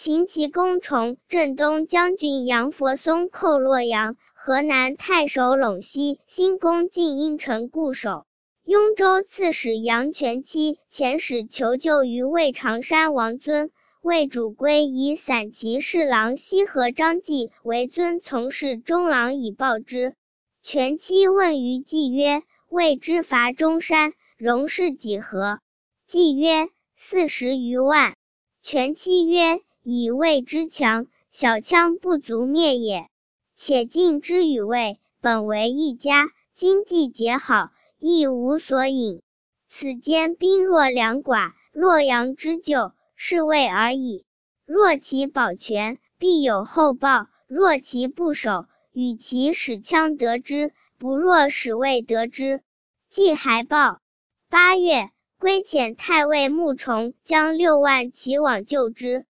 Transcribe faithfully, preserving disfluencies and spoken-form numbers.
秦齐攻崇，镇东将军杨佛松寇洛阳，河南太守陇西新攻晋阴城固守。雍州刺史杨全期遣使求救于魏长山王尊，魏主归以散骑侍郎西河张继为尊从事中郎以报之。全期问于季曰：魏之伐中山，戎士几何？季曰：四十余万。全期曰：以魏之强，小羌不足灭也。且晋之与魏，本为一家，今既结好，亦无所引。此间兵弱粮寡，洛阳之救，是魏而已。若其保全，必有后报；若其不守，与其使羌得之，不若使魏得之。季还报。八月，归遣太尉穆崇将六万骑往救之。